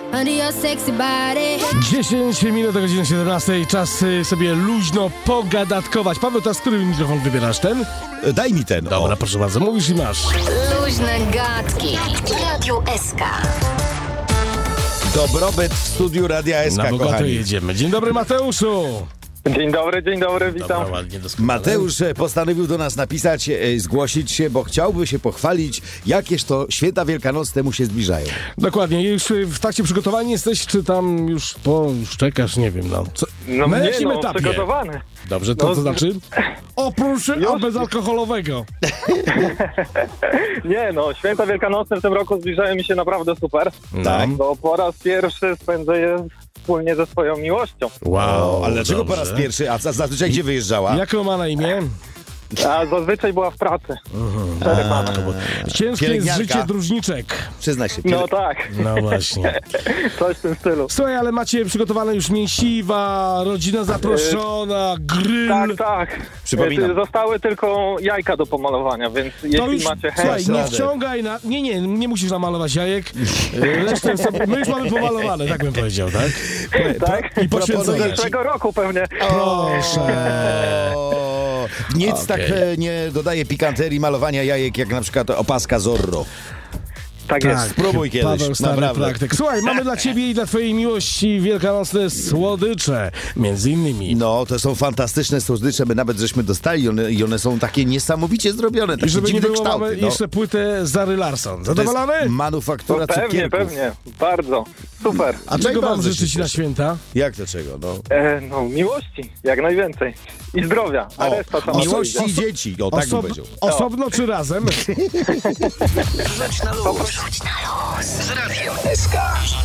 under your sexy body. 10 minut do godziny 17. Czas sobie luźno pogadatkować. Paweł, teraz który mikrofon wybierasz? Ten? Daj mi ten. Dobra, proszę bardzo, mówisz i masz. Luźne gadki. Radio SK. Dobrobyt w studiu Radia SK, Na bogato kochani. jedziemy. Dzień dobry, Mateuszu. Dzień dobry, witam. Dobra, ładnie, doskonale. Mateusz postanowił do nas napisać, zgłosić się, bo chciałby się pochwalić, jakież to święta wielkanocne mu się zbliżają. Dokładnie. Już w trakcie przygotowania jesteś, czy tam już czekasz? Nie wiem, no. Co? Na jakim etapie? Przygotowany. Dobrze, to co znaczy? Oprócz bezalkoholowego. Nie no, święta wielkanocne w tym roku zbliżają mi się naprawdę super. Tak. Bo po raz pierwszy spędzę je wspólnie ze swoją miłością. Wow, Ale dlaczego po dobrze. raz pierwszy? A zazwyczaj gdzie wyjeżdżała? Jak ma na imię? A zazwyczaj była w pracy. 4 pana. Ciężkie jest Pielęgniarka. życie dróżniczek. Przyznaj się. No tak, No właśnie. coś w tym stylu. Słuchaj, ale macie przygotowane już mięsiwa, rodzina zaproszona, grill. Tak. Przypominam. Zostały tylko jajka do pomalowania, więc To jeśli już, macie słuchaj, chęć... nie radę. wciągaj na... Nie musisz namalować jajek. Resztę sobie... My już mamy pomalowane, tak bym powiedział, tak? Tak? I Do poświęcone. zeszłego roku pewnie. Proszę. Nic Okej. tak nie dodaje pikanterii malowania jajek, jak na przykład opaska Zorro. Tak jest. Spróbuj kiedyś, Paweł, stary naprawdę. praktyk. Słuchaj, mamy dla ciebie i dla twojej miłości wielkanocne słodycze. Między innymi. No, to są fantastyczne słodycze, my nawet żeśmy dostali i one są takie niesamowicie zrobione, I takie żeby nie dziwne było, kształty. mamy No. jeszcze płytę Zary Larson. To jest Zadowolony? manufaktura cukierków. Pewnie. Bardzo. Super. A czego wam najbardziej życzyć się na cieszę. święta? Jak to czego? No. No, miłości, jak najwięcej. I zdrowia, a reszta sama Miłości przyjdzie. i dzieci. O, tak bym powiedział. Osobno czy razem? Rzuć na luz. Z Radiem SK.